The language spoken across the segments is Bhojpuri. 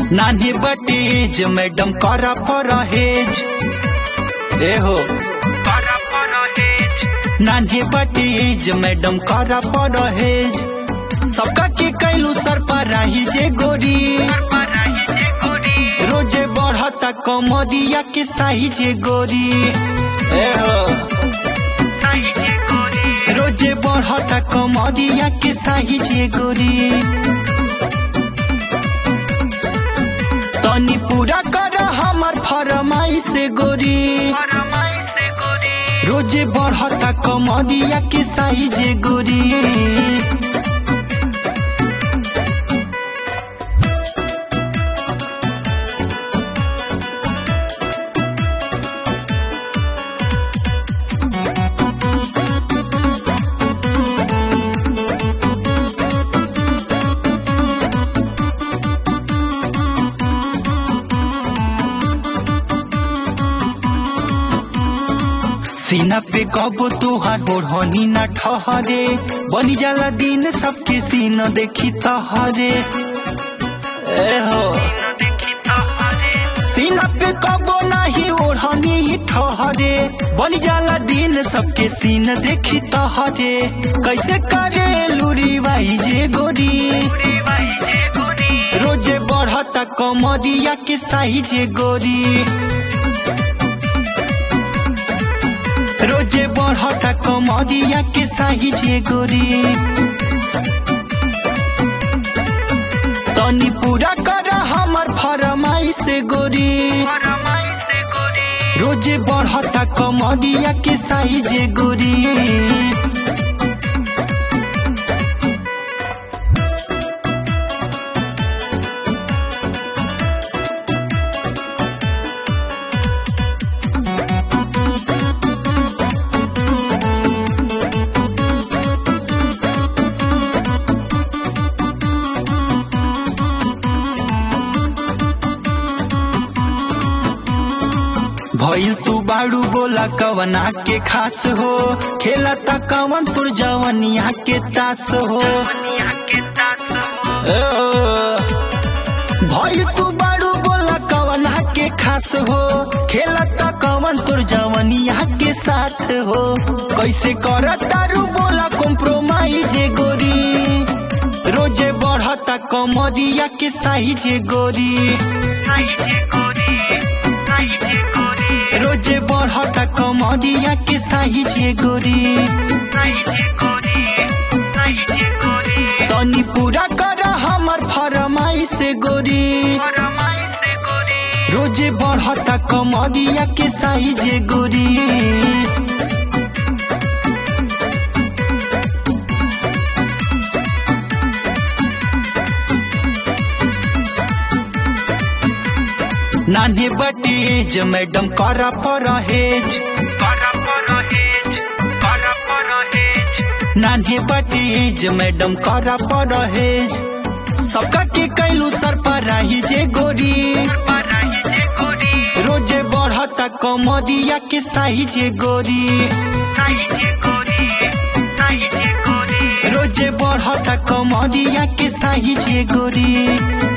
नानी बटीज मैडम करा परहेज ए हो करा परहेज। नानी बटीज मैडम करा परहेज सबका के कैलू सर पर रही जे गोरी रोजे बढ़ता कमरिया के साइज गोरी ए हो रोजे बढ़ता कमरिया के साइज गोरी तनी पूरा कर हमार फरमाइश गोरी रोजे बढ़ता कमरिया के साइज गोरी। सीना पे कबो तुहार ओढ़नी न ठहरे बनी जाला दिन सबके सीना देखी तहरे ए हो सीना पे कबो नहीं ओढ़नी ठहरे बनी जाला दिन सबके सीना देखी तहरे कैसे करे लूरी बाई जे गोरी रोजे बढ़ता कमरिया के साइज गोरी रोजे बढ़ता कमरिया के साइज गोरी तनी पूरा कर हमार फरमाइश गोरी रोजे बढ़ता कमरिया के साइज गोरी। भइल तू बाड़ू बोला कवना के खास हो खेला ता कवन तुर जवनिया के तास हो भइल तू बाड़ू बोला कवना के खास हो खेला ता कवन तुर जवनिया के साथ हो कैसे कर तारू बोला कॉम्प्रोमाइज गोरी रोजे बढ़ता कमरिया के साइज गोरी रोजे बढ़ता कमरिया के साइज गोरी तनी पूरा कर हमार फरमाइश गोरी रोजे बढ़ता कमरिया के साइज गोरी। नानी बटीज मैडम करा परहेज नानी बटीज मैडम करा परहेज सबका के कैलू सर पर रही जे गोरी रोजे बढ़ता कमरिया के साइज गोरी रोजे बढ़ता कमरिया के साइज गोरी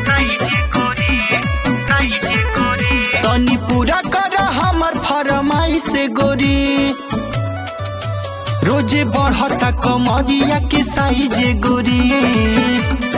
तनी पूरा कर हमार फरमाइश गोरी रोजे बढ़ता कमरिया के साइज गोरी।